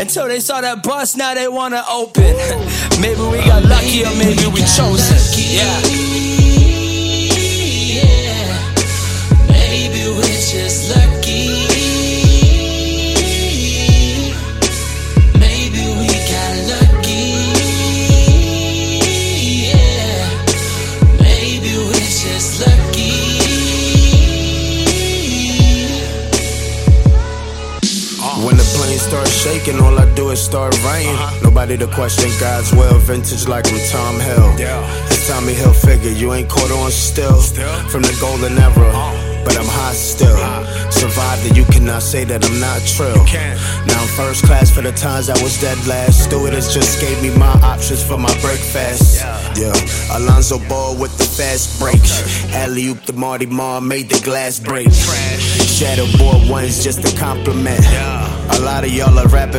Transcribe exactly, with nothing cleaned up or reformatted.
Until they saw that bus, now they wanna open. Maybe we got lucky or maybe we chosen. Yeah. Maybe we're just lucky. Maybe we got lucky. Yeah. Maybe we're just lucky. When the plane starts shaking, all I do is start writing. Uh-huh. Nobody to question God's will. Vintage like I'm Tom Hill. Yeah. It's Tommy Hill figure. You ain't caught on still. still? From the golden era. Uh-huh. But I'm hot still. Uh-huh. Survived and you cannot say that I'm not trill. Now I'm first class for the times I was dead last. Stewardess just gave me my options for my breakfast. Yeah. yeah. Alonzo Ball with the fast break. Okay. Alley-oop the Marty Marr made the glass break. Shadowboard one's just a compliment. Yeah. A lot of y'all are rapping